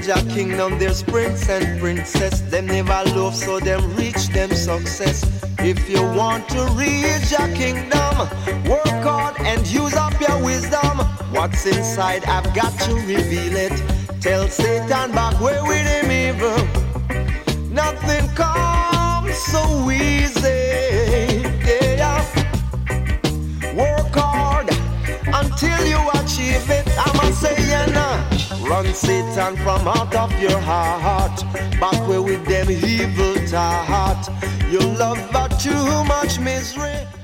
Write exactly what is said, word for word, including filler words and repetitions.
Jah kingdom there's prince and princess. Them never love so them reach them success. If you want to reach Jah kingdom, work hard and use up your wisdom. What's inside I've got to reveal it. Tell Satan back where with him evil. Nothing comes so easy. Yeah. Work hard until you achieve it. I'ma say yeah, nah. Run Satan from out of your heart. Back where with them evil thought. You love but too much misery.